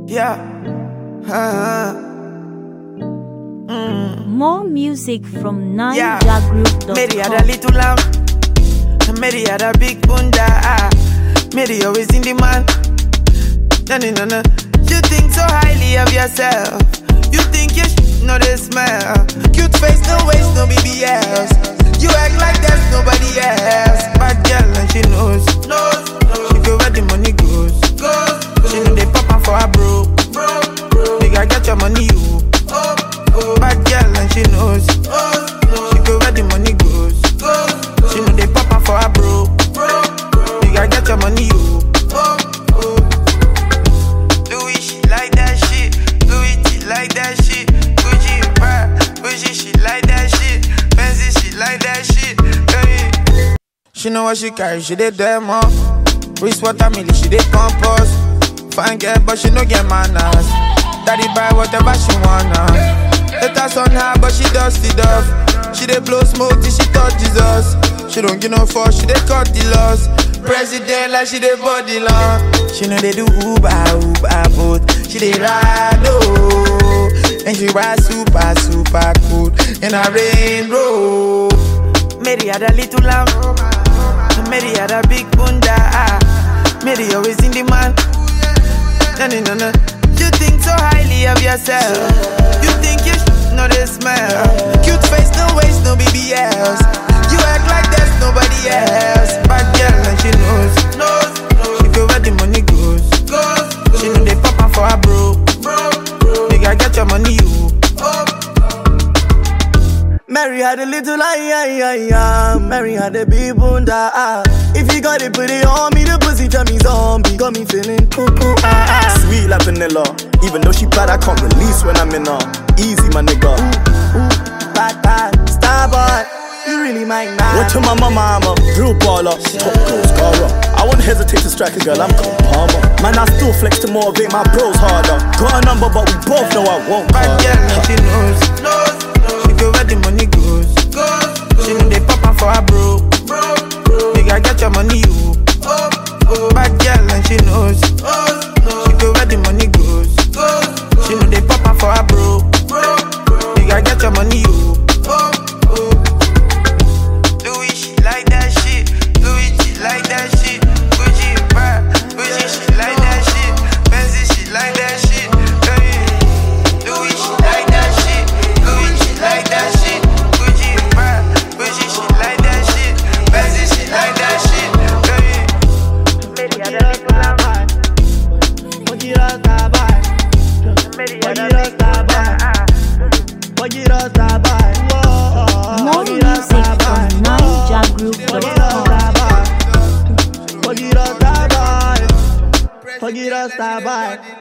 Yeah. More music from Yeah. NineJaGroup.com. Mary had a little lamb, Mary had a big bunda. Mary always in demand. No. You think so highly of yourself. You think you know the smell. Cute face, no waist, no BBS. You act like there's nobody else. Bad girl and she knows. She go where the money goes. She know they pop up for her bro. Nigga get your money you. Bad girl and she knows. She go where the money goes. She know they pop up for her bro. Nigga get your money you. Louis she like that shit. Louis she like that shit. Gucci Gucci she like that shit. Benzi she like that shit. Hey. She know what she carry, she did demo. Wrist watermelon, she did compose. Fine girl, but she no get manners. Daddy buy whatever she wanna. Haters on her, but she dusty duff. She dey blow smoke till she touch Jesus. She don't give no fuck, she dey cut the loss. President like she dey body long. She know they do Uber boat. She dey ride and she ride super cool in a rain road. Mary had a little lamb, Mary had a big bunda. Mary always in demand. No. You think so highly of yourself. You think you know the smell. Cute face, no waist, no BBS. You act like there's nobody else. Bad girl and she knows. She go where the money goes. She know they pop up for her bro. Nigga get your money you. Mary had a little Mary had a big bunda. If you got it, put it on me. The pussy tell me zombie, got me feeling cuckoo. Sweet like vanilla. Even though she bad, I can't release when I'm in her. Easy, my nigga. Bad, star boy. You really might not. Went to my mama, I'm a real baller. Top girl, scarer. I won't hesitate to strike a girl, I'm Palmer. Man, I still flex to motivate my bros harder. Got a number, but we both know I won't. Bad girl and she knows. She go where the money goes. She know they pop up for her bro. Nigga get your money you. Bad girl and she knows. She go where the money goes. She know they pop up for her bro. Nigga get your money you. Louis she like that shit. Louis she like that shit. Gucci she like that shit. Benzi she like that shit. Louis she like that shit. Louis she like that shit. Gucci she like that shit. Benzi she like that shit. Mary had a little lamb. More music from NineJaGroup.com. Forget us,